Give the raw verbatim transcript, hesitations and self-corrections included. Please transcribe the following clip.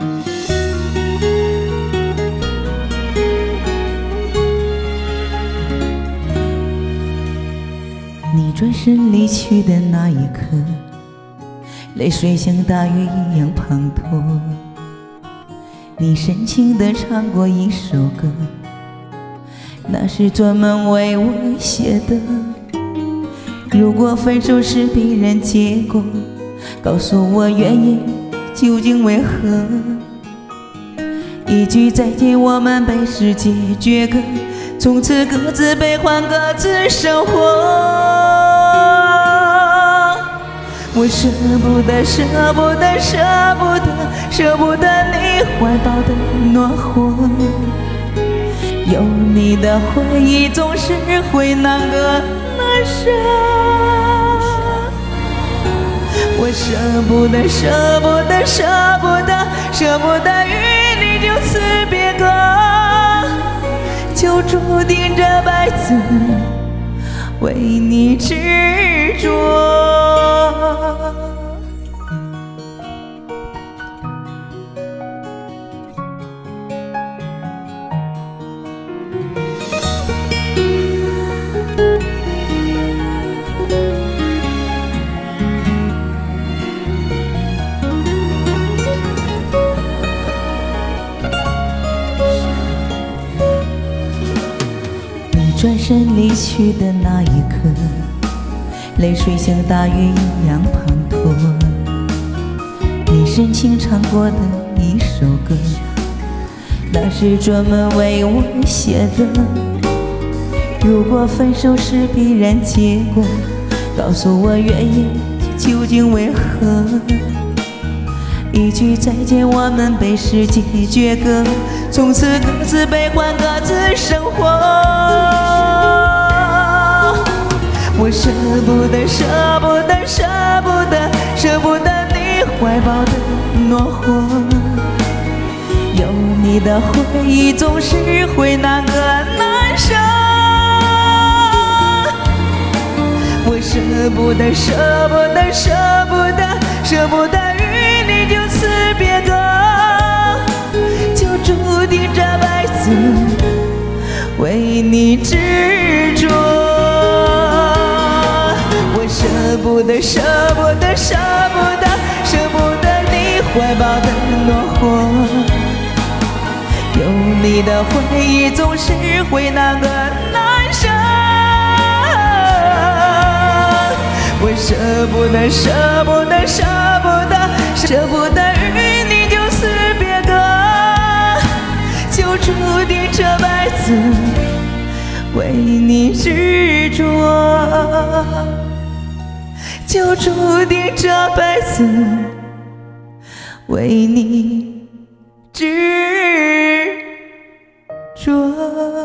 你转身离去的那一刻，泪水像大雨一样滂沱。你深情地唱过一首歌，那是专门为我写的。如果分手是必然结果，告诉我原因究竟为何？一句再见，我们被世界绝隔，从此各自悲欢，各自生活。我舍不得，舍不得，舍不得，舍不得你怀抱的暖和。有你的回忆总是会难割难舍。我舍不得，舍不得，舍不得，舍不得与你就此别隔，就注定这辈子为你执着。转身离去的那一刻，泪水像大雨一样滂沱。你深情唱过的一首歌，那是专门为我写的。如果分手是必然结果，告诉我原因究竟为何？一句再见，我们被世界绝隔，从此各自悲欢，各自生活。我舍不得，舍不得，舍不得，舍不得你怀抱的暖和。有你的回忆总是会难割难舍。我舍不得，舍不得，舍不得，舍不得与你就此别隔，就注定这辈子为你执着。我舍不得，舍不得，舍不得，舍不得你怀抱的暖和。有你的回忆总是会难割难舍。我舍不得，舍不得，舍不得，舍不得与你就此别隔，就注定这辈子为你执着，就注定这辈子为你执着。